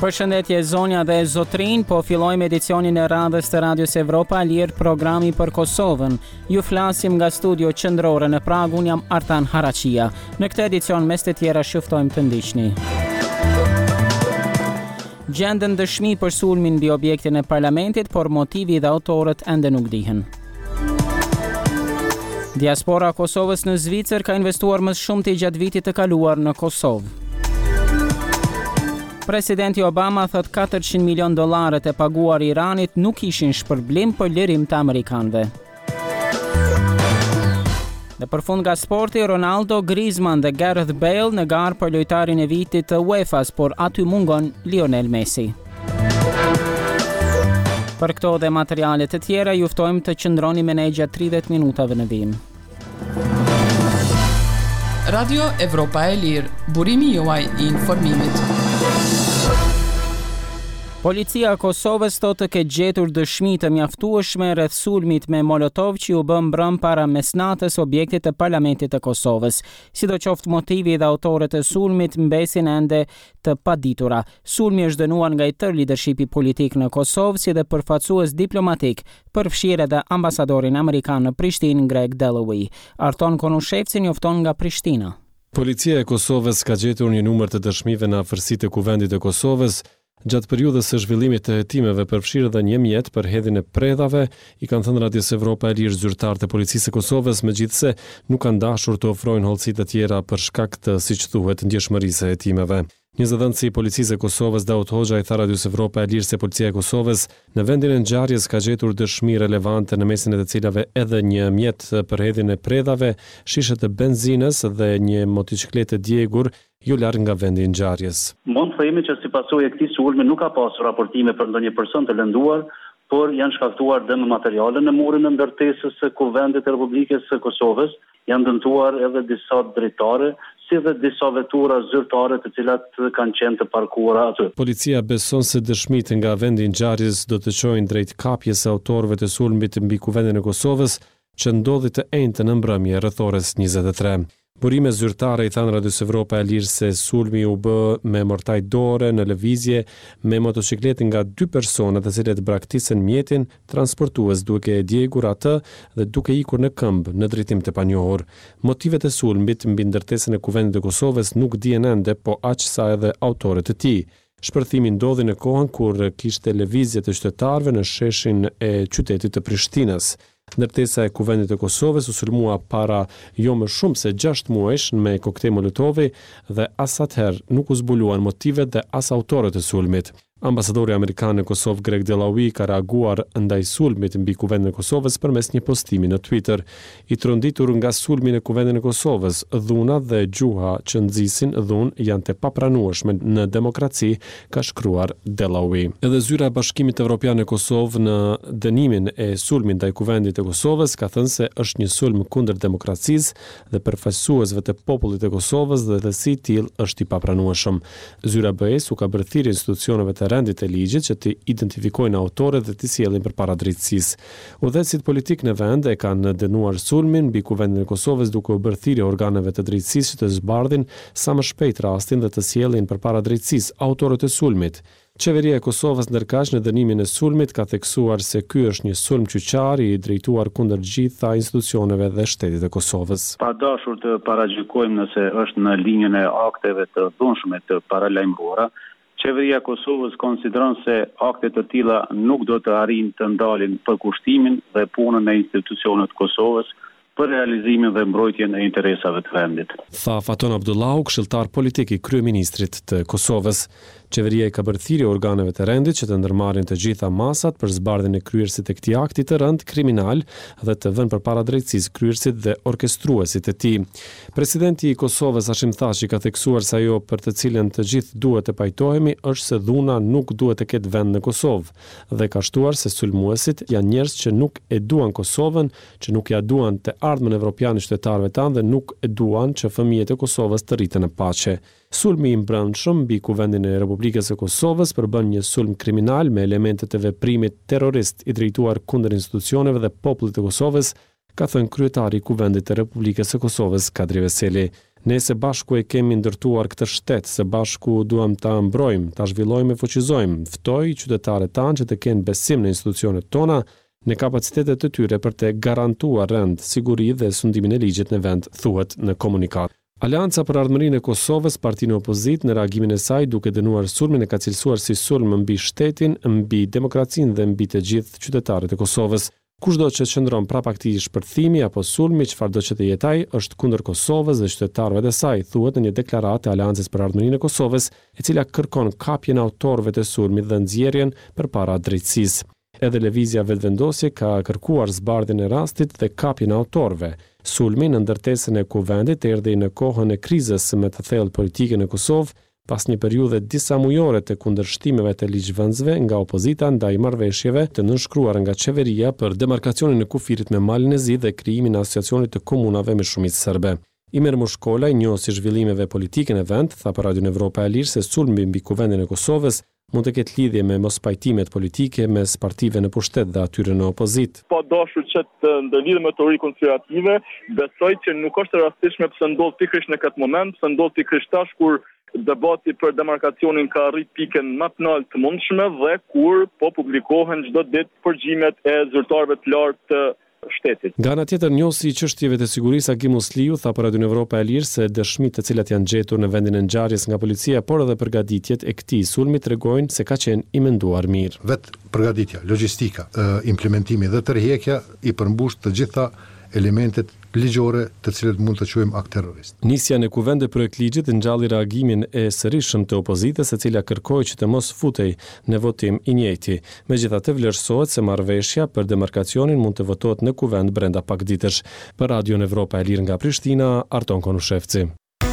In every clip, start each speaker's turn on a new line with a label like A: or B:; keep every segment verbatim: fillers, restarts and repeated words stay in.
A: Përshëndetje zonja dhe zotrin, po fillojmë edicionin e radhës të Radios Evropa Lirë, programi për Kosovën. Ju flasim nga studio qendrore në Prag, unë jam Artan Harachia. Në këtë edicion mes të tjera shuftojmë të ndiqni. Gjenden dëshmi për sulmin mbi objektin e parlamentit, por motivi dhe autorët ende nuk dihen. Diaspora e Kosovës në Zvicër ka investuar më shumë të gjatë vitit të kaluar në Kosovë. Presidenti Obama thot katërqind milion dollarët e paguar Iranit nuk ishin shpërblim për lirim të amerikanëve. Dhe për fund nga sporti, Ronaldo, Griezmann dhe Gareth Bale në garë për lojtarin e vitit të UEFA-s, por aty mungon Lionel Messi. Për këto dhe materialet të tjera, juftojmë të qëndroni me ne gjatë tridhjetë minutave në vim.
B: Radio Evropa e Lirë, burimi juaj i informimit.
A: Policia e Kosovës thotë të ketë gjetur dëshmi të mjaftueshme rreth sulmit me molotov që u bë mbrëm para mesnatës objektit të parlamentit të Kosovës. Sidoqoftë motivi dhe autorët e sulmit mbesin ende të paditura. Sulmi është dënuar nga i tërë lidershipi politik në Kosovë, si dhe përfaqësues diplomatik, përfshirë edhe ambasadorin amerikan në Prishtinë, Greg Dalloway. Arton Konushevci njofton nga Prishtina.
C: Policia e Kosovës ka gjetur një numër të dëshmive në afërsitë e kuvendit të Kosovës. Gjatë periudhës së zhvillimit të hetimeve përfshirë dhe një mjet për hedhjen e predhave, i kanë thënë Radios Evropa e Lirë zyrtarë të policisë së Kosovës, megjithse nuk kanë dashur të ofrojnë hollësi të tjera për shkak të, siç thuhet, ndjeshmërisë së hetimeve. Një zëdhënësi i policisë së Kosovës, Daud Hoxha, i tha Radios Evropa e Lirë se policia e Kosovës në vendin e ngjarjes ka gjetur dëshmi relevante në mesin e të cilave edhe një mjet për hedhjen e predhave, shishe të benzinës dhe një motocikletë djegur jo larg nga vendi i ngjarjes.
D: Mund të themi që si pasojë e këtij sulmi nuk ka pasur raportime për ndonjë person të lënduar, por janë shkaktuar dëm materiale në murin e ndërtesës së Kuvendit të Republikës së Kosovës, janë dëmtuar edhe disa drejtare, si dhe disa vetura zyrtare të cilat kanë qenë të parkuara aty.
C: Policia beson se dëshmitë nga vendi i ngjarjes do të çojnë drejt kapjes së autorëve të sulmit mbi Kuvendin e Kosovës, që ndodhi të enjtë në mbrëmje rreth orës njëzet e tre. Burime zyrtare i thanë Radios Evropa e Lirë se sulmi u bë me mortaj dore në lëvizje me motocikletin nga dy persona të cilët braktisën mjetin, transportues duke e djegur atë dhe duke ikur në këmbë në drejtim të panjohur. Motivet e sulmit mbi ndërtesën e Kuvendit të Kosovës nuk dihen ende, po aq sa edhe autorët e tij. Shpërthimi ndodhi në kohën kur kishte lëvizje të qytetarëve në sheshin e qytetit të Prishtinës. Ndërtesa e Kuvendit të Kosovës u sulmua para jo më shumë se gjashtë muajsh me koktej molotovi dhe as atëherë nuk u zbuluan motivet dhe as autorët e sulmit. Ambasadori amerikan në Kosovë, Greg Dalloway, ka reaguar ndaj sulmit mbi Kuvendin e Kosovës përmes një postimi në Twitter. I tronditur nga sulmi në Kuvendin e Kosovës, dhuna dhe gjuha që nxisin dhunë janë të papranueshme në demokraci, ka shkruar Dalloway. Edhe zyra e Bashkimit Evropian në Kosovë në dënimin e sulmit ndaj Kuvendit të Kosovës ka thënë se është një sulm kundër demokracisë dhe përfaqësuesve të popullit të Kosovës dhe dhe si i tillë është i papranueshëm. Zyra B E S u ka bërë thirrje institucioneve të rendit e ligjit që të identifikojnë autorët dhe të sjellin përpara drejtësisë. Udhëheqësit politik në vend e kanë dënuar sulmin mbi Kuvendin e Kosovës duke u bërë thirrje organeve të drejtësisë që të zbardhin sa më shpejt rastin dhe të sjellin përpara drejtësisë autorët e sulmit. Qeveria e Kosovës ndërkaq në dënimin e sulmit ka theksuar se ky është një sulm qyqar i drejtuar kundër gjitha institucioneve dhe shtetit të Kosovës.
D: Pa dashur të paragjykojmë nëse është në linjën e akteve të dhunshme të paralajmëruara, Qeveria e Kosovës konsideron se akte të tilla nuk do të arrijnë të ndalin përkushtimin dhe punën e institucioneve të Kosovës për realizimin dhe mbrojtjen e interesave të vendit.
C: Tha Faton Abdullahu, këshilltar politik i kryeministrit të Kosovës. Qeveria i ka bërë thirrje organeve të rendit që të ndërmarrin të gjitha masat për zbardhjen e kryerësit të këtij akti të rënd kriminal dhe të vënë përpara drejtësisë kryerësit dhe orkestruesit e tij. Presidenti i Kosovës Hashim Thaçi ka theksuar se ajo për të cilën të gjithë duhet të pajtohemi është se dhuna nuk duhet të ketë vend në Kosovë dhe ka shtuar se sulmuesit janë njerëz që nuk e duan Kosovën, që nuk ja duan të ardhmen evropian të qytetarëve tanë dhe nuk e duan që fëmijët e Kosovës të rriten në paqe. Sulmi i mbrëmshëm mbi Kuvendin e Republikës së Kosovës përbën një sulm kriminal me elemente të veprimit terrorist i drejtuar kundër institucioneve dhe popullit të Kosovës, ka thënë kryetari i Kuvendit të Republikës së Kosovës Kadri Veseli. Ne së bashku e kemi ndërtuar këtë shtet, së bashku duam ta mbrojmë, ta zhvillojmë e fuqizojmë, ftoj qytetarët tanë që të kenë besim në institucionet tona, në kapacitetet të tyre për të garantuar rend, siguri dhe sundimin e ligjit në vend, thuhet në komunikat. Alianca për Ardhmërinë e Kosovës, partinë e opozit, në reagimin e saj duke dënuar sulmin e ka cilësuar si sulm mbi shtetin, mbi demokracinë dhe mbi të gjithë qytetarët e Kosovës. Kushdo që qëndron prapa këtij shpërthimi apo sulmi, çfarëdo që të jetaj, është kundër Kosovës dhe qytetarëve të saj, thuhet në një deklaratë e Aleancës për Ardhmërinë e Kosovës, e cila kërkon kapjen e autorëve të sulmit dhe nxjerrjen përpara drejtësisë. Edhe lëvizja vetëvendosje ka kërkuar zbardhjen e rastit dhe kapjen e autorëve. Sulmi në ndërtesën e kuvendit erdhi në kohën e krizës me të thellë politike në Kosovë, pas një periudhe disa mujore të kundërshtimeve të ligjvënësve nga opozita ndaj marrëveshjeve të nënshkruara nga qeveria për demarkacionin e kufirit me Malin e Zi dhe krijimin e asociacionit të komunave me shumicë serbe. Imer Mushkola, i njohur si zhvillimeve politike në vend, tha për Radio Evropa e Lirë se sulmi mbi kuvendin e Kosovës mund të ketë lidhje me mospajtimet politike mes partive në pushtet dhe atyre në opozit.
E: Pa dashur që të ndërlidhe me teori konspirative, besoj që nuk është e rastishme pse ndodh pikërisht në këtë moment, pse ndodh pikërisht tash kur debati për demarkacionin ka arrit pikën më të lartë të mundshme dhe kur po publikohen çdo ditë përgjimet e zyrtarëve të lartë të shtetit.
C: Nga ana tjetër, njohësi i çështjeve të sigurisë Agim Musliu tha për Radio Evropa e Lirë se dëshmitë të cilat janë gjetur në vendin e ngjarjes nga policia, por edhe përgatitjet e këtij sulmi tregojnë se ka qenë i menduar mirë.
F: Vet përgatitja, logjistika, implementimi dhe tërheqja i përmbush të gjitha elementet ligjore të cilët mund të quajmë akt terrorist.
C: Nisja në kuvend e projekt ligjit ngjalli reagimin e sërishëm të opozitës, e cila kërkoi që të mos futej në votim i njëjti. Megjithatë, vlerësohet se marrëveshja për demarkacionin mund të votohet në kuvend brenda pak ditësh. Për Radio Evropa e Lirë nga Prishtina, Arton Konushevci.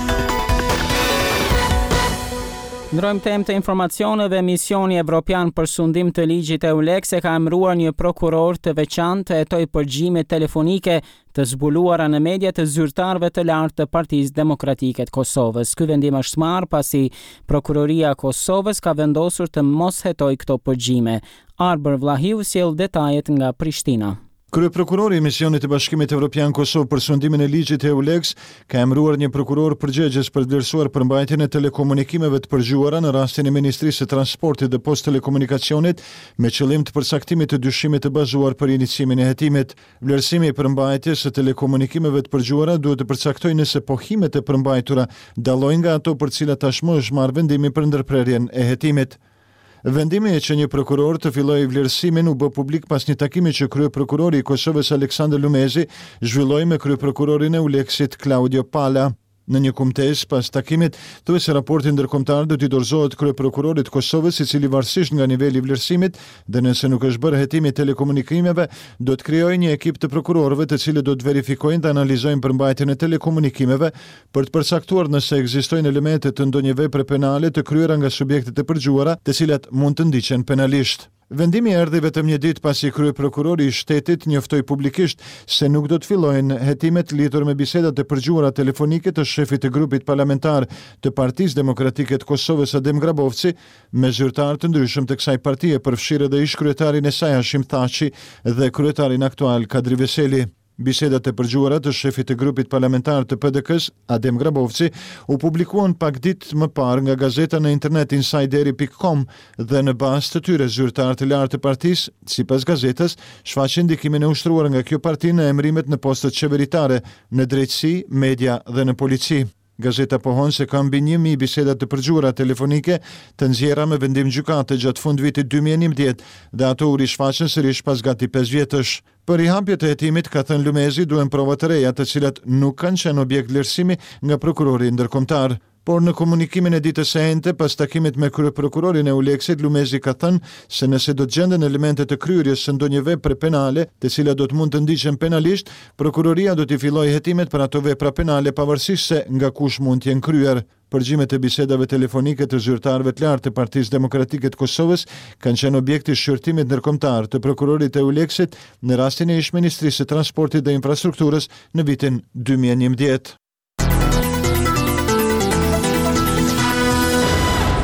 A: Ndrojmë temë të informacioneve. Misioni Evropian për sundim të ligjit EULEX e ka emëruar një prokuror të veçantë të hetoj përgjigje telefonike të zbuluara në media të zyrtarëve të lartë të Partisë Demokratike të Kosovës. Ky vendim është marrë pasi Prokuroria e Kosovës ka vendosur të mos hetoj këto përgjigje. Arber Vlahiu sjell detajet nga Prishtina.
G: Kryeprokurori i Misionit të Bashkimit Evropian Kosovë për sundimin e ligjit EULEX ka emëruar një prokuror përgjegjës për të vlerësuar përmbajtjen e telekomunikimeve të përgjuara në rastin e Ministrisë së Transportit dhe Post Telekomunikacionit me qëllim të përcaktimit të dyshimit të bazuar për iniciimin e hetimit. Vlerësimi i përmbajtjes së telekomunikimeve të përgjuara duhet të përcaktojë nëse pohimet e përmbajtura dallojnë nga ato për cilat tashmë është marrë vendimi për ndërprerjen e hetimit. Vendimi e që një prokuror të fillojë vlerësimin u bë publik pas një takimi që kryeprokurori i Kosovës Aleksandër Lumezi zhvilloi me kryeprokurorin e EULEX-it Claudio Pala. Në një kumtesë pas takimit, thuhet se raporti ndërkombëtar do t'i dorëzohet kryeprokurorit të Kosovës, i cili varësisht nga niveli i vlerësimit dhe nëse nuk është bërë hetimi i telekomunikimeve, do të krijojë një ekip të prokurorëve të cilët do të verifikojnë dhe analizojnë përmbajtjen e telekomunikimeve për të përcaktuar nëse ekzistojnë elemente të ndonjë vepre penale të kryera nga subjektet e përgjuara, të cilat mund të ndiqen penalisht. Vendimi erdhi vetëm një ditë pasi kryeprokurori i shtetit njoftoi publikisht se nuk do të fillojnë hetimet lidhur me bisedat e përgjuara telefonike të shefit të grupit parlamentar të Partisë Demokratike të Kosovës Adem Grabovci me zyrtar të ndryshëm të kësaj partie, përfshirë edhe ish-kryetarin e saj Hashim Thaçi dhe kryetarin aktual Kadri Veseli. Bisedat e përgjuara të shefit të grupit parlamentar të P D K-s, Adem Grabovci, u publikuan pak ditë më parë nga gazeta në internet insideri pikë com dhe në bazë të tyre zyrtarë të lartë të partisë, sipas gazetës, shfaqin ndikimin e ushtruar nga kjo parti në emërimet në postet qeveritare, në drejtësi, media dhe në polici. Gazeta pohon se ka mbi një mijë biseda të përgjuara telefonike të nxjerra me vendim gjykate gjatë fundvitit dy mijë e njëmbëdhjetë dhe ato u rishfaqen sërish pas gati pesë vjetësh. Për rihapje të hetimit, ka thënë Lumezi, duhen prova të reja të cilat nuk kanë qenë objekt vlerësimi nga prokurori ndërkombëtar. Por në komunikimin e ditës së njëjtë pas takimit me kryeprokurorin e EULEX-it, Lumezi ka thënë se nëse do të gjenden elemente të kryerjes së ndonjë vepre penale, të cilat do të mund të ndiqen penalisht, prokuroria do t'i fillojë hetimet për ato vepra penale pavarësisht se nga kush mund të jenë kryer. Përgjimet e bisedave telefonike të zyrtarëve të lartë të Partisë Demokratike të Kosovës kanë qenë objekti i shqyrtimit ndërkombëtar të prokurorit të EULEX-it në rastin e ish-ministrisë së Transportit dhe Infrastrukturës në vitin dy mijë e njëmbëdhjetë.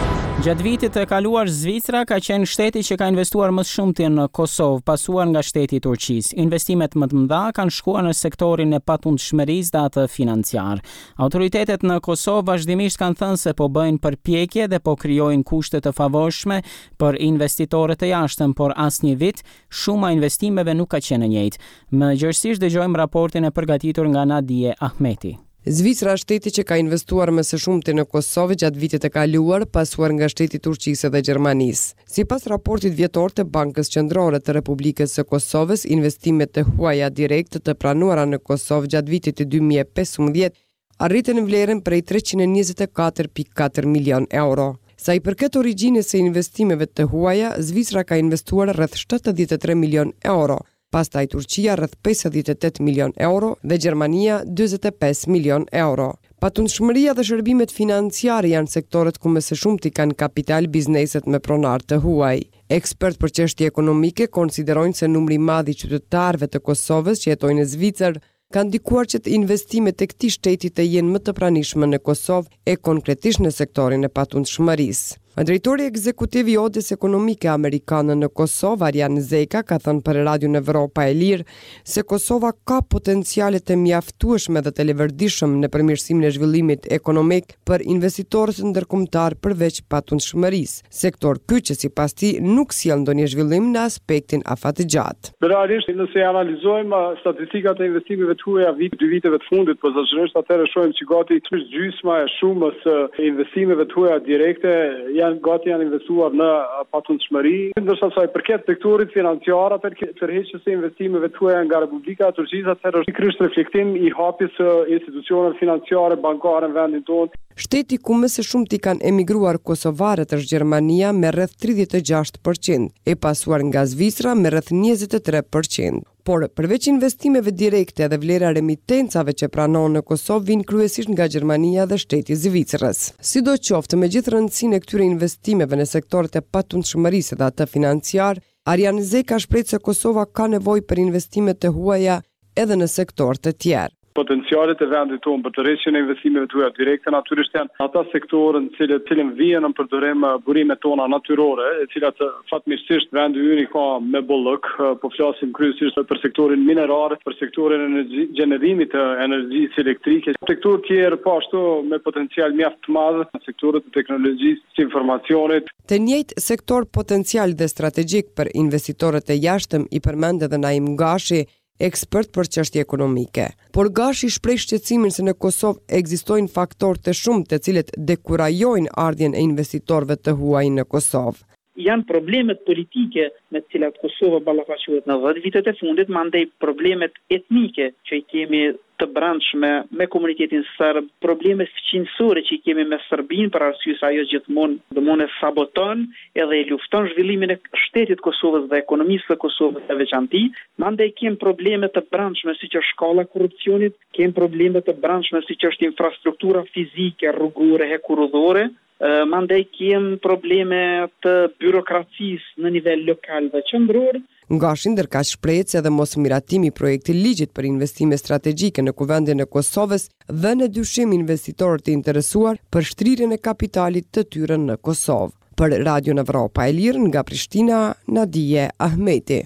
A: Gjatë vitit të kaluar, Zvicra ka qenë shteti që ka investuar më shumë në Kosovë, pasuar nga shteti i Turqisë. Investimet më të mëdha kanë shkuar në sektorin e patundshmërisë dhe atë financiar. Autoritetet në Kosovë vazhdimisht kanë thënë se po bëjnë përpjekje dhe po krijojnë kushte të favorshme për investitorët e jashtëm, por asnjë vit shuma e investimeve nuk ka qenë e njëjtë. Më gjerësisht dëgjojmë raportin e përgatitur nga Nadije Ahmeti.
H: Zvicra është shteti që ka investuar më së shumti në Kosovë gjatë vitit të kaluar, pasuar nga shteti i Turqisë dhe Gjermanisë. Sipas raportit vjetor të Bankës Qendrore të Republikës së Kosovës, investimet të huaja direkte të pranuara në Kosovë gjatë vitit të dy mijë e pesëmbëdhjetë arritën vlerën prej treqind e njëzet e katër pikë katër milion euro. Sa i përket origjinës së investimeve të huaja, Zvicra ka investuar rreth shtatëdhjetë e tre milion euro. Pastaj Turqia rreth pesëdhjetë e tetë milion euro dhe Gjermania dyzet e pesë milion euro. Patundshmëria dhe shërbimet financiare janë sektorët ku më së shumti kanë kapital bizneset me pronar të huaj. Ekspert për çështje ekonomike konsiderojnë se numri i madh i qytetarëve të Kosovës që jetojnë në Zvicër kanë ndikuar që të investimet e këtij shteti të jenë më të pranishme në Kosovë e konkretisht në sektorin e patundshmërisë. Drejtori ekzekutiv i Odës Ekonomike Amerikane në Kosovë, Arjan Zeka, ka thënë për Radio Evropa e Lirë se Kosova ka potenciale të mjaftueshme dhe të leverdishëm në përmirësimin e zhvillimit ekonomik për investitorët ndërkombëtar përveç patundshmërisë. Sektor ky që sipas tij nuk sjell ndonjë zhvillim në aspektin afatgjatë.
I: Realisht nëse analizojmë statistikat e investimeve të huaja vit dy viteve të fundit, posaçërisht atëherë shohim që gati gjysma e shumës e investimeve të huaja direkte janë gati janë investuar në patundshmëri, ndërsa sa i përket sektorit financiar, tërheqjes së investimeve të huaja nga Republika e Turqisë, atëherë është pikërisht reflektim i hapjes së institucioneve financiare bankare në vendin tonë.
H: Shteti ku më së shumti kanë emigruar kosovarët është Gjermania me rreth tridhjetë e gjashtë përqind, e pasuar nga Zvicra me rreth njëzet e tre përqind. Por përveç investimeve direkte dhe vlera remitencave që pranon në Kosovë vijnë kryesisht nga Gjermania dhe shteti i Zvicrës. Sidoqoftë, megjithë rëndësinë e këtyre investimeve në sektorët e patundshmërisë dhe atë financiar, Arjan Zeka shpreh se Kosova ka nevojë për investime të huaja edhe në sektor të tjerë.
I: Potencialet e vendit tonë për të rreshjen e investimeve të huaja direkte natyrisht janë ata sektorë në cilët cilën vijnë në përdorim burimet tona natyrore, e cilat fatmirësisht vendi ynë ka me bollëk, po flasim kryesisht për sektorin minerar, për sektorin e gjenerimit të energjisë elektrike, sektor tjerë po ashtu me potencial mjaft të madh, sektorët e teknologjisë së informacionit.
H: Të njëjtë sektor potencial dhe strategjik për investitorët e jashtëm i përmend edhe Naim Gashi, ekspert për çështje ekonomike. Por Gashi shpreh shqetësimin se në Kosovë ekzistojnë faktorë të shumtë të cilët dekurajojnë ardhjen e investitorëve të huaj në Kosovë.
J: Janë problemet politike me të cilat Kosova ballafaqohet në dhjetë vitet e fundit, mandej problemet etnike që i kemi të brendshme me komunitetin serb, probleme fqinësore që i kemi me Serbinë për arsye se ajo gjithmonë dëmon e saboton edhe e lufton zhvillimin e shtetit Kosovës dhe ekonomisë së Kosovës së veçantë. Mandej kemi probleme të brendshme siç është shkalla e korrupsionit, kemi probleme të brendshme siç është infrastruktura fizike, rrugore, hekurudhore. Uh, mandej kem probleme të byrokracisë në nivel lokal dhe qendror.
H: Gashi ndërkaq shprehet se edhe mosmiratimi i projektit ligjit për investime strategjike në kuvendin e Kosovës vën në dyshim investitorët e interesuar për shtrirjen e kapitalit të tyre në Kosovë. Për Radio Evropa e Lirë nga Prishtina, Nadije Ahmeti.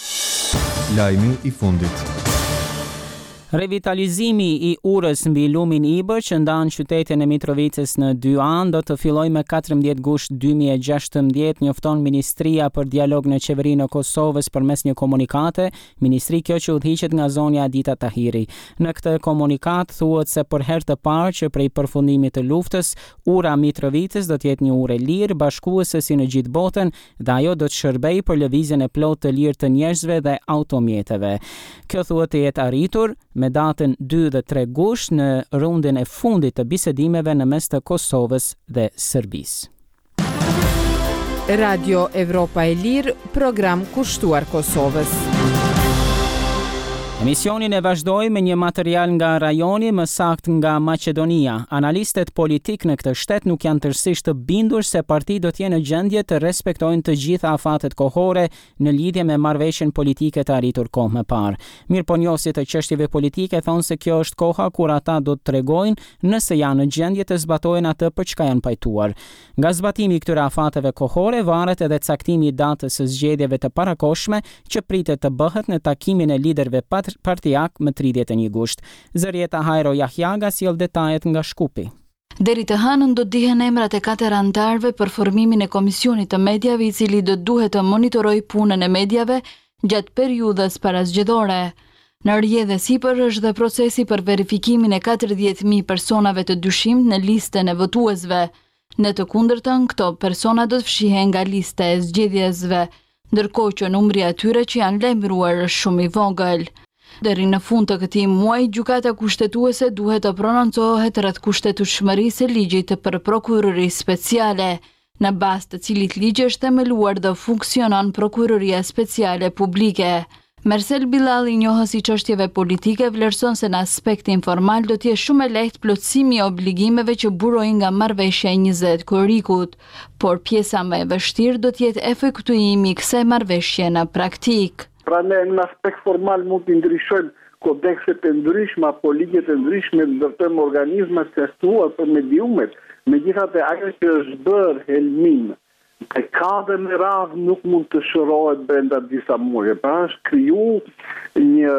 K: Lajmi i fundit.
A: Revitalizimi i urës mbi lumin Ibër që ndan qytetin e Mitrovicës në dy anë do të fillojë më katërmbëdhjetë gusht dy mijë e gjashtëmbëdhjetë, njofton Ministria për Dialog në Qeverinë e Kosovës përmes një komunikate, ministri kjo që udhëhiqet nga zonja Adita Tahiri. Në këtë komunikat thuhet se për herë të parë që prej përfundimit të luftës, ura Mitrovicës do të jetë një urë lirë, bashkuese si në gjithë botën, dhe ajo do të shërbejë për lëvizjen e plotë të lirë të njerëzve dhe automjeteve. Kjo thuhet të jetë arritur me datën dy dhe tre gusht në rundin e fundit të bisedimeve në mes të Kosovës dhe Serbisë.
L: Radio Evropa e Lirë, program kushtuar Kosovës.
A: Emisionin e vazhdoj me një material nga rajoni, më saktë nga Maqedonia. Analistët politik në këtë shtet nuk janë tërësisht të bindur se partitë do të jenë në gjendje të respektojnë të gjitha afatet kohore në lidhje me marrëveshjen politike të arritur kohë më parë. Mirëponjohësit të çështjeve politike thonë se kjo është koha kur ata do të tregojnë nëse janë në gjendje të zbatojnë atë për çka janë pajtuar. Nga zbatimi i këtyre afateve kohore varet edhe caktimi i datës së zgjedhjeve të parakohshme që pritet të bëhet në takimin e liderëve partijak më tridhjetë e një gusht. Zërieta Hajro Jahjaga sjell detajet nga Shkupi.
L: Deri të hënën do dihen emrat e katër anëtarëve për formimin e komisionit të medjave i cili do duhet të monitorojë punën e medjave gjatë periudhës parazgjedhore. Në rrjedhë sipër është dhe procesi për verifikimin e katërdhjetë mijë personave të dyshimt në listën e votuesve. Në të kundërtën, këto persona do të fshihen nga lista e zgjedhjesve, ndërkohë që numri atyre që janë lajmëruar është shumë i vogël. Deri në fund të këtij muaji, gjykata kushtetuese duhet të prononcohet rreth kushtetueshmërisë së ligjit për prokurorisë speciale, në bazë të cilit ligj është themeluar dhe funksionon prokuroria speciale publike. Mersel Bilali, njohës i çështjeve politike, vlerëson se në aspektin formal do të jetë shumë e lehtë plotësimi i obligimeve që burojnë nga marrëveshja e njëzet korrikut, por pjesa më e vështirë do të jetë efektuimi i kësaj marrëveshje në praktik.
M: Pra ne në aspekt formal mund të ndryshojmë kodekset e ndryshme apo ligjet e ndryshme, ndërtojmë organizma të testuar për mediumet, megjithatë ajo që është bërë helmin e ka dhe me radhë nuk mund të shërohet brenda disa muajve. Pra është kriju një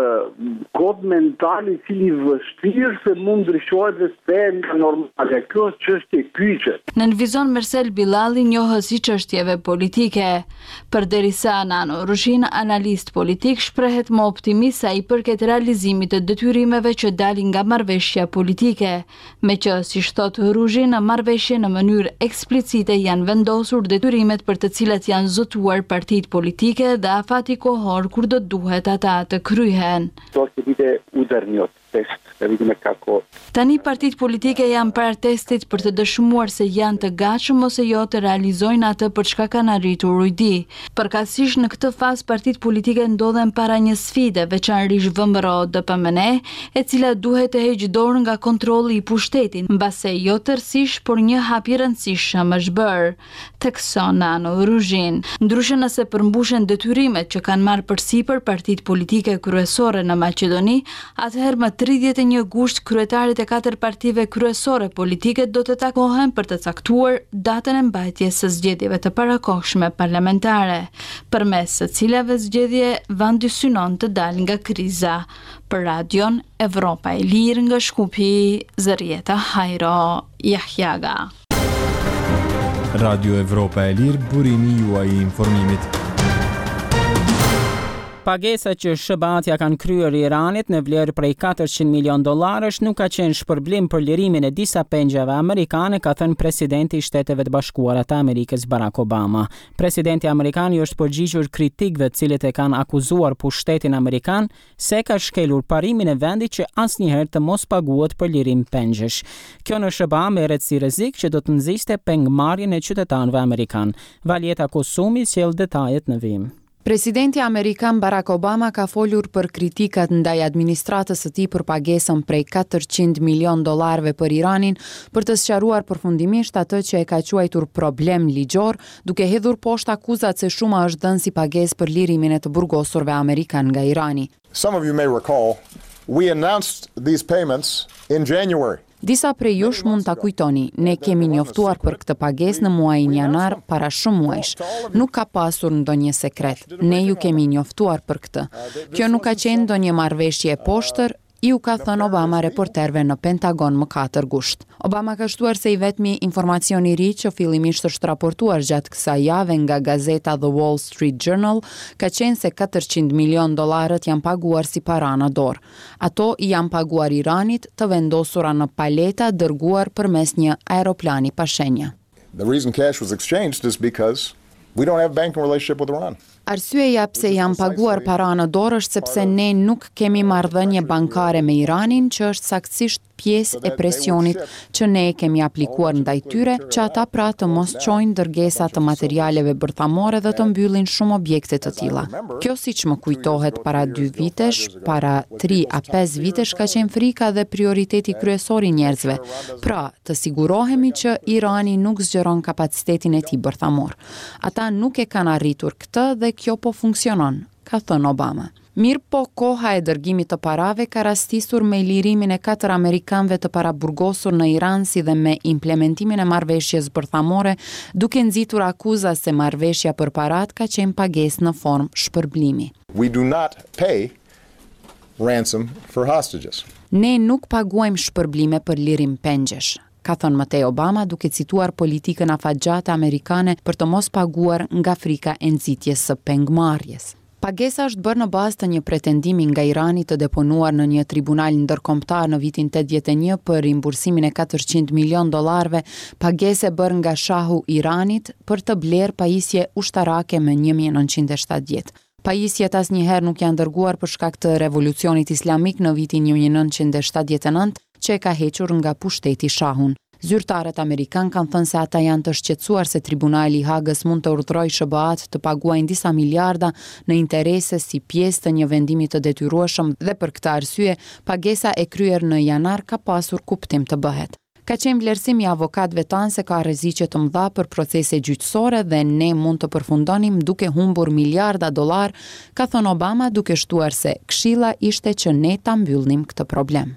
M: kod mental i cili vështirë se mund ndryshohet dhe sfer nga normale. Kjo është çështje kyçe.
L: Nënvizon Mersel Bilali, njohës i çështjeve politike. Përderisa Nano Rushin, analist politik, shprehet më optimist sa i përket realizimit të detyrimeve që dalin nga marrëveshja politike, me që, si thot Rushin, në marrëveshje në mënyrë eksplicite janë vendosur detyrimet për të cilat janë zotuar partitë politike dhe afati kohor kur do duhet ata të kryhen.
M: To që vite udërnjot test, e vidime kako.
L: Tani partitë politike janë para testit për të dëshmuar se janë të gatshëm ose jo të realizojnë atë për çka kanë arritur ujdi. Përkatësisht në këtë fazë partitë politike ndodhen para një sfide, veçanërisht V M R O D P M N E, e cila duhet të heqë dorë nga kontrolli i pushtetit, mbase jo tërësisht, por një hap i rëndësishëm është bërë, thekson Nano Rushin. Ndryshe nëse përmbushen detyrimet që kanë marrë përsipër partitë politike kryesore në Maqedoni, atëherë më tridhjetë e një gusht kryetarit e katër partive kryesore politike do të takohen për të caktuar datën e mbajtjes së zgjedhjeve të parakohshme parlamentare, përmes së cilave zgjedhje vendi synon të dalë nga kriza. Për Radion Evropa e Lirë nga Shkupi, Zërieta Hajro Jahjaga.
K: Radio Evropa e Lirë, burimi juaj i informimit.
A: Pagesat që S B A-tja kanë kryer Iranit në vlerë prej katërqind milion dollarësh nuk ka qenë shpërblim për lirimin e disa pengjave amerikane, ka thënë presidenti i Shteteve të Bashkuara të Amerikës Barack Obama. Presidenti amerikan i është përgjigjur kritikëve të cilët e kanë akuzuar pushtetin amerikan se ka shkelur parimin e vendit që asnjëherë të mos paguhet për lirim pengjesh. Kjo në S B A merret si rrezik që do të nxiste pengmarrjen e qytetarëve amerikan. Valjeta Kusumi sjell detajet në vim.
N: Presidenti amerikan Barack Obama ka folur për kritikat ndaj administratës së tij për pagesën prej katërqind milion dollarëve për Iranin për të sqaruar përfundimisht atë që e ka quajtur problem ligjor, duke hedhur poshtë akuzat se shuma është dhënë si pagesë për lirimin e të burgosurve amerikan nga Irani.
O: Some of you may recall, we announced these payments in January.
N: Disa prej jush mund ta kujtoni, ne kemi njoftuar për këtë pagesë në muajin janar para shumë muajsh. Nuk ka pasur ndonjë sekret. Ne ju kemi njoftuar për këtë. Kjo nuk ka qenë ndonjë marrëveshje e poshtër, iu ka thënë Obama reporterve në Pentagon më katër gusht. Obama ka shtuar se i vetmi informacion i ri që fillimisht është raportuar gjatë kësaj jave nga gazeta The Wall Street Journal ka qenë se katërqind milion dollarët janë paguar si para në dorë. Ato i janë paguar Iranit të vendosura në paleta dërguar përmes një aeroplani pa shenja.
O: The reason cash was exchanged is because we don't have a banking relationship with Iran.
N: Arsyeja pse janë paguar para në dorë është sepse ne nuk kemi marrëdhënie bankare me Iranin, që është saktësisht pjesë e presionit që ne e kemi aplikuar ndaj tyre, që ata pra të mos çojnë dërgesa të materialeve bërthamore dhe të mbyllin shumë objekte të tilla. Kjo siç më kujtohet para dy vitesh, para tri a pesë vitesh ka qenë frika dhe prioriteti kryesor i njerëzve. Pra, të sigurohemi që Irani nuk zgjeron kapacitetin e tij bërthamor. Ata nuk e kanë arritur këtë dhe kjo po funksionon, ka thënë Obama. Mirë po, koha e dërgimit të parave ka rastisur me lirimin e katër amerikanëve të paraburgosur në Iran si dhe me implementimin e marrëveshjes bërthamore, duke nxitur akuza se marrëveshja për parat ka qenë pagesë në formë shpërblimi.
O: We do not pay ransom for hostages.
N: Ne nuk paguajmë shpërblime për lirim pengjesh, ka thënë Matej Obama duke cituar politikën afatgjate amerikane për të mos paguar nga frika e nxitjes së pengmarrjes. Pagesa është bërë në bazë të një pretendimi nga Irani të deponuar në një tribunal ndërkombëtar në vitin tetëdhjetë e një për rimbursimin e katërqind milion dollarëve, pagesë e bërë nga shahu i Iranit për të blerë pajisje ushtarake më një mijë e nëntëqind e shtatëdhjetë. Pajisjet asnjëherë nuk janë dërguar për shkak të revolucionit islamik në vitin një mijë e nëntëqind e shtatëdhjetë e nëntë, që e ka hequr nga pushteti shahun. Zyrtarët amerikan kanë thënë se ata janë të shqetësuar se tribunali i Hagës mund të urdhërojë S B A-t të paguajnë disa miliarda në interese si pjesë të një vendimi të detyrueshëm dhe për këtë arsye pagesa e kryer në janar ka pasur kuptim të bëhet. Ka qenë vlerësimi i avokatëve tanë se ka rreziqe të mëdha për procese gjyqësore dhe ne mund të përfundonim duke humbur miliarda dollar, ka thënë Obama duke shtuar se këshilla ishte që ne ta mbyllnim këtë problem.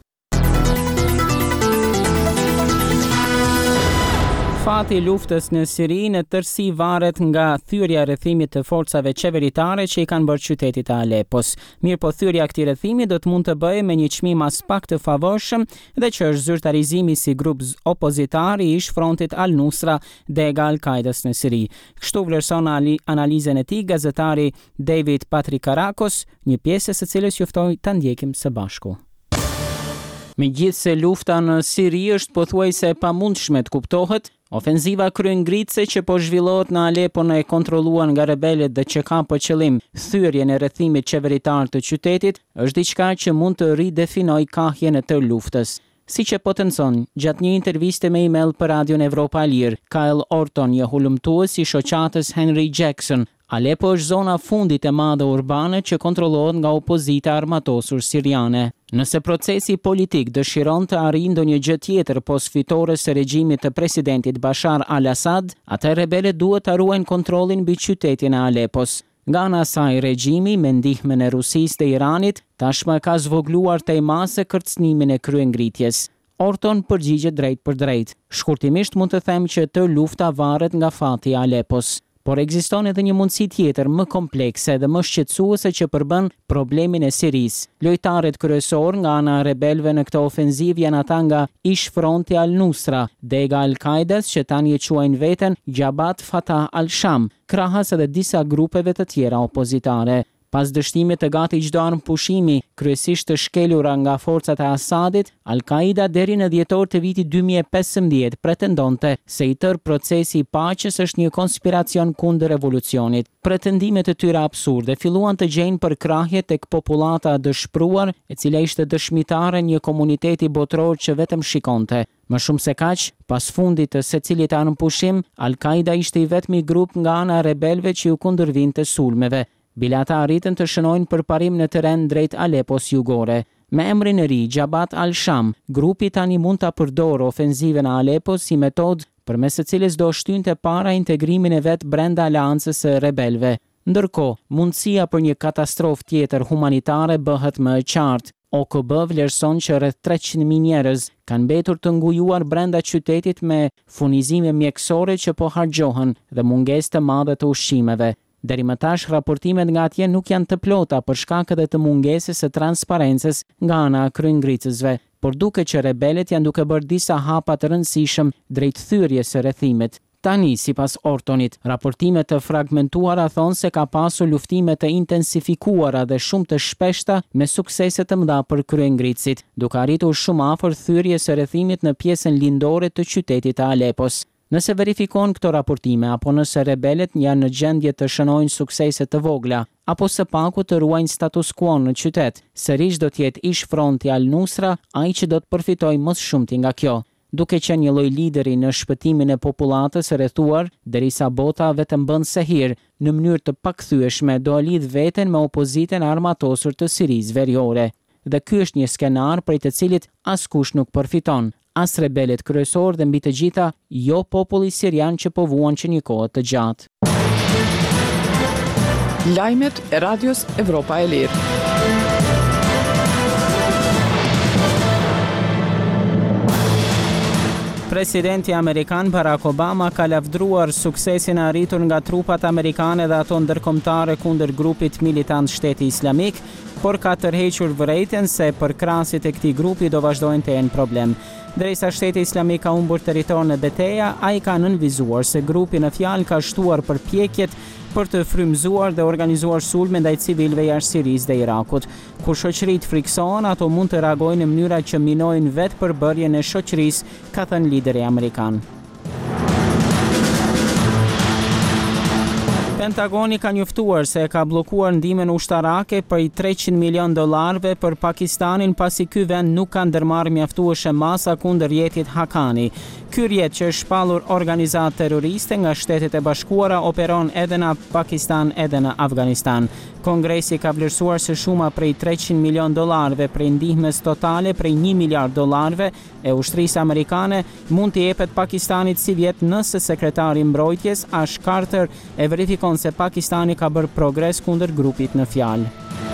A: Fati i luftës në Siri në tërësi varet nga thyrja e rrethimit të forcave qeveritare që i kanë bërë qytetit të Alepos. Mirë po thyrja e këtij rrethimi do të mund të bëjë me një çmim as pak të favorshëm dhe që është zyrtarizimi si grup opozitar i ish frontit Al-Nusra dhe Al-Qaedas në Siri. Kështu vlerëson analizën e tij gazetari David Patrikarakos, një pjesë së cilës ju ftoj ta ndjekim së bashku. Megjithse lufta në Siri është pothuajse e pamundshme të kuptohet, ofenziva kryengritëse që po zhvillohet në Aleppo e kontrolluar nga rebelët dhe që ka për qëllim thyrjen e rrethimit qeveritar të qytetit, është diçka që mund të ridefinojë kahjen e tërë luftës. Siç e potencon gjatë një interviste me email për Radion Evropa e Lirë, Kyle Orton, një hulumtues i shoqatës Henry Jackson, Aleppo është zona fundit e madhe urbane që kontrollohet nga opozita armatosur siriane. Nëse procesi politik dëshiron të arrijë ndonjë gjë tjetër pos fitores së regjimit të presidentit Bashar al-Assad, atëherë rebelët duhet ta ruajnë kontrollin mbi qytetin e Aleppos. Nga ana e saj, regjimi me ndihmën e Rusisë dhe Iranit tashmë ka zvogluar tej mase kërcënimin e kryengritjes. Orton përgjigjet drejt për drejt. Shkurtimisht mund të them që të lufta varet nga fati i Aleppos. Por ekziston edhe një mundësi tjetër më komplekse dhe më shqetësuese që përbën problemin e Sirisë. Lojtarët kryesor nga ana e rebelëve në këtë ofenzivë janë ata nga ish fronti Al-Nusra dhe nga Al-Qaedas që tani e quajnë veten Jabhat Fatah al-Sham, krahas edhe disa grupeve të tjera opozitare. Pas dështimit të gati çdo armë pushimi, kryesisht të shkelura nga forcat e Asadit, Al-Qaida deri në dhjetor të vitit dy mijë e pesëmbëdhjetë pretendonte se i tërë procesi i paqes është një konspiracion kundër revolucionit. Pretendimet e tyre absurde filluan të gjejnë përkrahje tek popullata e dëshpëruar, e cila ishte dëshmitare një komuniteti botror që vetëm shikonte. Më shumë se kaq, pas fundit të secilit armëpushim, Al-Qaida ishte i vetmi grup nga ana e rebelëve që u kundërvinte sulmeve. Bile ata arritën të shënojnë përparim në teren drejt Aleppos jugore. Me emrin e ri, Jabhat al-Sham, grupi tani mund ta përdorë ofenzivën e Aleppos si metodë përmes së cilës do shtynte para integrimin e vet brenda aleancës së rebelëve. Ndërkohë, mundësia për një katastrofë tjetër humanitare bëhet më e qartë. O K B vlerëson që rreth treqind mijë njerëz kanë mbetur të ngujuar brenda qytetit me furnizime mjekësore që po harxhohen dhe mungesë të madhe të ushqimeve. Deri më tash raportimet nga atje nuk janë të plota për shkak edhe të mungesës së transparencës nga ana e kryengritësve, por duket që rebelët janë duke bërë disa hapa të rëndësishëm drejt thyrjes së rrethimit. Tani, sipas Ortonit, raportimet të fragmentuara thonë se ka pasur luftime të intensifikuara dhe shumë të shpeshta me suksese të mëdha për kryengritësit, duke arritur shumë afër thyrjes së rrethimit në pjesën lindore të qytetit të Aleppos. Nëse verifikon këto raportime apo nëse rebelet janë në gjendje të shënojnë suksese të vogla, apo së paku të ruajnë status quo në qytet, sërish do t'jetë ish fronti al-Nusra ai që do të përfitojë më shumti nga kjo, duke qenë një lloj lideri në shpëtimin e popullatës së rrethuar, derisa bota vetëm bën se hir, në mënyrë të pakthyeshme do lidh veten me opozitën armatosur të Sirisë Veriore. Dhe ky është një skenar prej të cilit askush nuk përfiton, as rebelet kryesor dhe mbi të gjitha jo populli sirian që po vuan që një kohë të gjatë.
B: Lajmet e Radios Evropa e Lirë.
A: Presidenti Amerikan Barack Obama ka lavdruar suksesin e arritur nga trupat amerikane dhe ato ndërkombëtare kundër grupit militant Shteti Islamik, por ka tërhequr vërejtjen se përkrahasit e këtij grupi do vazhdojnë të jenë problem. Derisa Shteti Islamik ka humbur territor në betejë, ai ka nënvizuar se grupi në fjalë ka shtuar përpjekjet për të frymëzuar dhe organizuar sulme ndaj civilëve jashtë Sirisë dhe Irakut. Kur shoqëritë friksohen, ato mund të reagojnë në mënyra që minojnë vetë përbërjen e shoqërisë, ka thënë lideri amerikan. Pentagoni ka njoftuar se ka bllokuar ndihmën ushtarake për treqind milion dollarëve për Pakistanin pasi ky vend nuk ka ndërmarrë mjaftuese masa kundër rjetit Haqqani. Ky rjet që është shpallur organizatë terroriste nga Shtetet e Bashkuara operon edhe në Pakistan edhe në Afganistan. Kongresi ka vlerësuar së shuma prej treqind milion dollarëve prej ndihmës totale prej një miliard dollarëve e ushtrisë amerikane mund të jepet Pakistanit si vjet nëse sekretari i mbrojtjes Ash Carter e verifikon se Pakistani ka bërë progres kundër grupit në fjalë.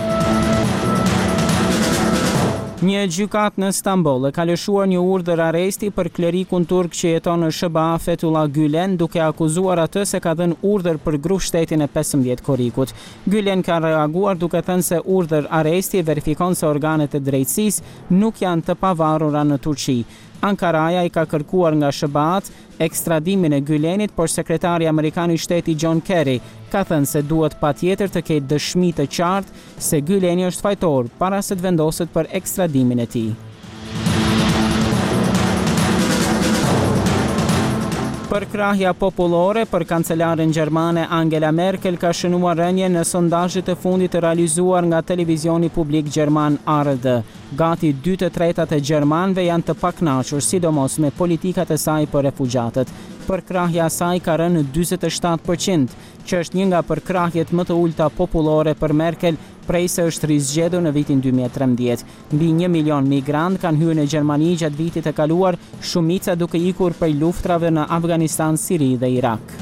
A: Një gjykat në Stamboll e ka lëshuar një urdhër arresti për klerikun turk që jeton në SBA Fethullah Gülen, duke akuzuar atë se ka dhënë urdhër për grup shtetin e pesëmbëdhjetë korrikut. Gülen ka reaguar duke thënë se urdhër arresti verifikon se organet e drejtësisë nuk janë të pavarura në Turqi. Ankaraja i ka kërkuar nga S B A-t ekstradimin e Gülenit, por sekretari amerikan i shtetit John Kerry ka thënë se duhet patjetër të ketë dëshmi të qartë se Güleni është fajtor para se të vendoset për ekstradimin e tij. Përkrahja popullore për kancelaren gjermane Angela Merkel ka shënuar rënje në sondazhet e fundit të realizuar nga televizioni publik gjerman A R D. Gati dy të tretat e gjermanëve janë të pakënaqur, sidomos me politikat e saj për refugjatët. Përkrahja e saj ka rënë në njëzet e shtatë përqind, që është një nga përkrahjet më të ulta popullore për Merkel prej se është rizgjedur në vitin dy mijë e trembëdhjetë. Mbi një milion migrant kanë hyrë në Gjermani gjatë vitit të kaluar, shumica duke ikur prej luftrave në Afganistan, Siri dhe Irak.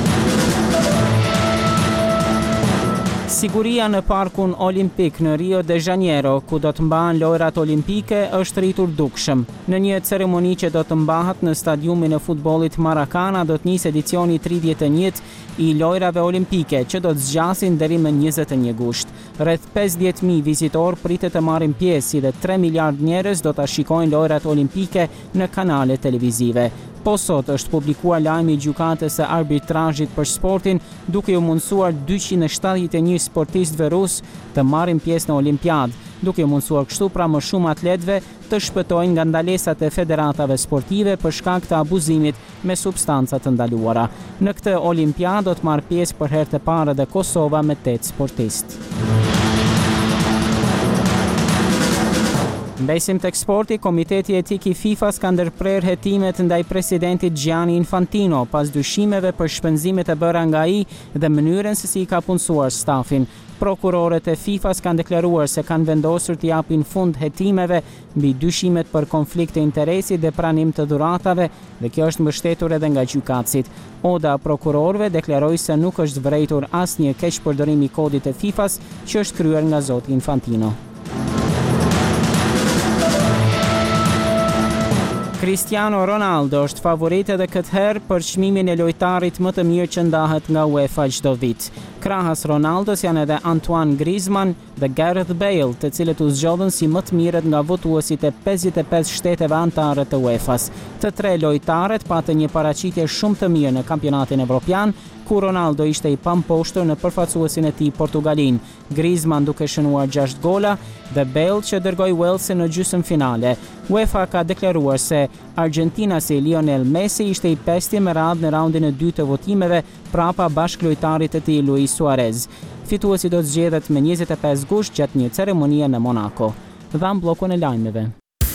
A: Siguria në parkun olimpik në Rio de Janeiro, ku do të mbahen lojrat olimpike, është rritur dukshëm. Në një ceremoni që do të mbahet në stadiumin e futbollit Maracana, do të nisë edicioni tridhjetë e njëjtë i lojrave olimpike, që do të zgjasin deri më njëzet e një gusht. Rreth pesëdhjetë mijë vizitor pritet të marrin pjesë, si dhe tre miliard njerëz do ta shikojnë lojrat olimpike në kanale televizive. Po sot është publikuar lajmi i gjykatës së arbitrazhit për sportin, duke u mundsuar dyqind e shtatëdhjetë e një sportistëve rus të marrin pjesë në olimpiadë, duke u mundsuar kështu pra më shumë atletëve të shpëtojnë nga ndalesat e federatave sportive për shkak të abuzimit me substanca të ndaluara. Në këtë olimpiadë do të marrë pjesë për herë të parë edhe Kosova me tetë sportistë. Mbesim tek sporti, Komiteti Etik i FIFA-s ka ndërprer hetimet ndaj presidentit Gianni Infantino pas dyshimeve për shpenzimet e bëra nga ai dhe mënyrën se si i ka punësuar stafin. Prokurorët e FIFA-s kanë deklaruar se kanë vendosur të japin fund hetimeve mbi dyshimet për konflikt të interesi dhe pranim të dhuratave, dhe kjo është mbështetur edhe nga gjykatësit. Oda prokurorëve deklaroi se nuk është vërejtur asnjë keqpërdorim i kodit të FIFA-s që është kryer nga zoti Infantino. Cristiano Ronaldo është favorit edhe këtë herë për çmimin e lojtarit më të mirë që ndahet nga UEFA çdo vit. Krahas Ronaldos janë edhe Antoine Griezmann, dhe Gareth Bale, të cilët u zgjodhen si më të mirët nga votuesit e pesëdhjetë e pesë shteteve anëtare të UEFA-s. Të tre lojtarët patën një paraqitje shumë të mirë në kampionatin evropian, ku Ronaldo ishte i pamposhtur në përfaqësuesin e tij Portugalin, Griezmann duke shënuar gjashtë gola dhe Bale që dërgoi Walesin në gjysmëfinale. UEFA ka deklaruar se argentinasi Lionel Messi ishte i pesti me radhë në raundin e dytë të votimeve prapa bashkëlojtarit të tij Luis Suarez. Fituesi do të zgjedhet me njëzet e pesë gusht gjatë një ceremonie në Monaco. Dham bllokun e lajmeve.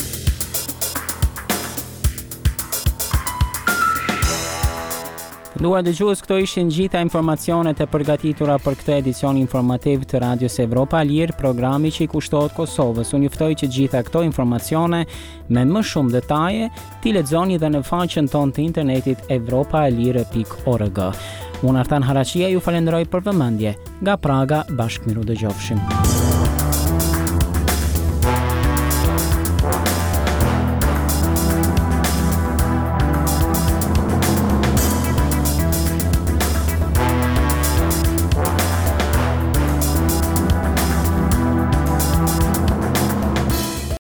A: Nduar dëgjues, këto ishin gjitha informacionet e përgatitura për këtë edicion informativ të Radios Evropa Lir, programi që i kushtohet Kosovës. Unë juftoj që gjitha këto informacione me më shumë detaje t'i lexoni dhe në faqen tonë të internetit evropaelir pikë org. Unë Artan Haraqia ju falenderoj për vëmendje. Nga Praga, bashkë miru dëgjofshim.